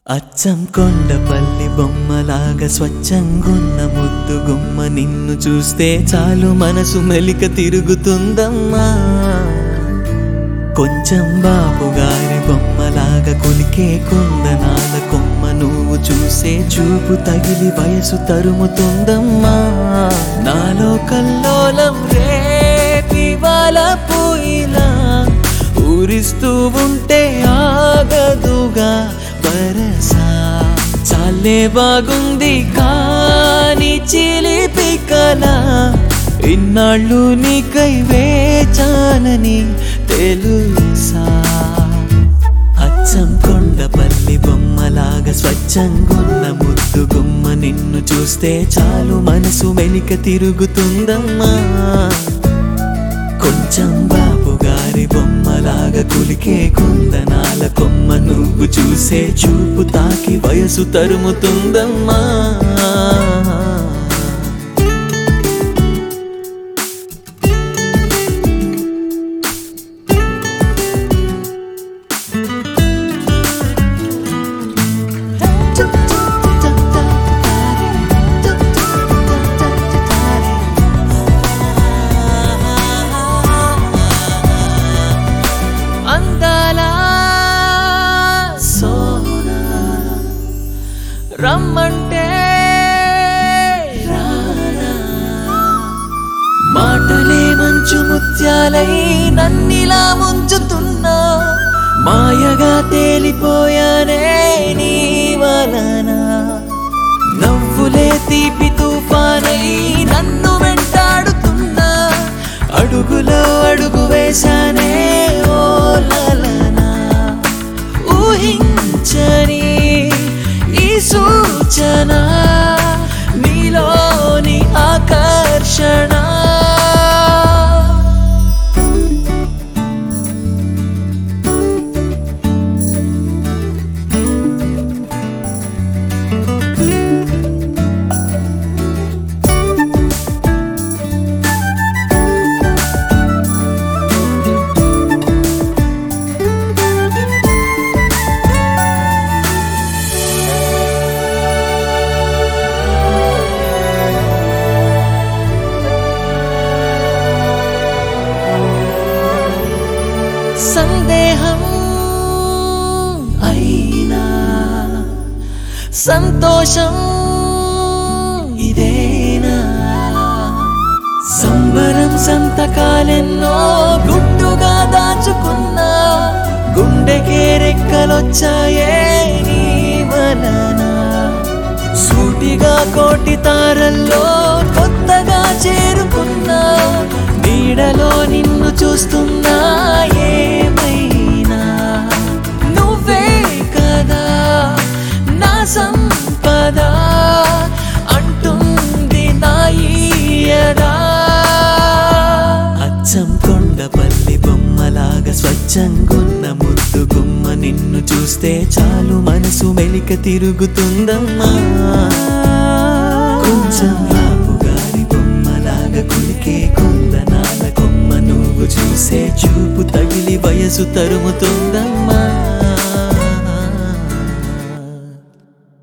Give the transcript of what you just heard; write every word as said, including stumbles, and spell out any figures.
అచ్చం కొండపల్లి బొమ్మలాగా స్వచ్ఛంగున్న ముద్దు గుమ్మ నిన్ను చూస్తే చాలు మనసు మెలిక తిరుగుతుందమ్మా. కొంచెం బాపుగారి బొమ్మలాగా కులికే కుందనాల కొమ్మ నువ్వు చూసే చూపు తగిలి వయసు తరుముతుందమ్మా. నాలో కల్లోలం రేపివాల పూయిలా ఊరిస్తూ ఉంటే ఆగదుగా వరసా. చాలే బాగుంది కాని చిలిపి కల ఇన్నాళ్ళు నీకై వేచానని తెలుసా. అచ్చం కొండపల్లి బొమ్మలాగా స్వచ్ఛంగున్న ముద్దు గుమ్మ నిన్ను చూస్తే చాలు మనసు మెలిక తిరుగుతుందమ్మా. కొంచెం బాపుగారి బొమ్మలాగా కులికే కుందనాల కొమ్మ నువ్వు చూసే చూపు తాకి వయసు తరుముతుందమ్మా. రమ్మంటే మాటలే మంచు ముత్యాలై నన్నిలా ముంచుతున్నా. మాయగా తేలిపోయానే నీ వలన. నవ్వులే తీపి తుఫానై నన్ను వెంటాడుతున్నా. అడుగులో అడుగు వేశానే ఓ లలనా. ఊహించని సూచన నీలోని ఆకర్షణ. సందేహం అయినా సంతోషం ఇదేనా. సంబరం సంతకాలెన్నో గుట్టుగా దాచుకున్నా. గుండెకే రెక్కలొచ్చాయే నీ వలన. సూటిగా కోటి తారల్లో కొత్తగా చేరుకున్నా. నీడలో నిన్ను చూస్తున్నా. ఏమైనా నువ్వే కదా నా సంపద అంటుంది నా ఈయదా. అచ్చం కొండపల్లి బొమ్మలాగా స్వచ్ఛంగున్న ముద్దు గుమ్మ నిన్ను చూస్తే చాలు మనసు మెలిక తిరుగుతుందమ్మా. కొంచెం బాపుగారి బొమ్మలాగా కులికే కుందనాల కొమ్మ నువ్వు చూసే చూపు తగిలి వయసు తరుముతుందా.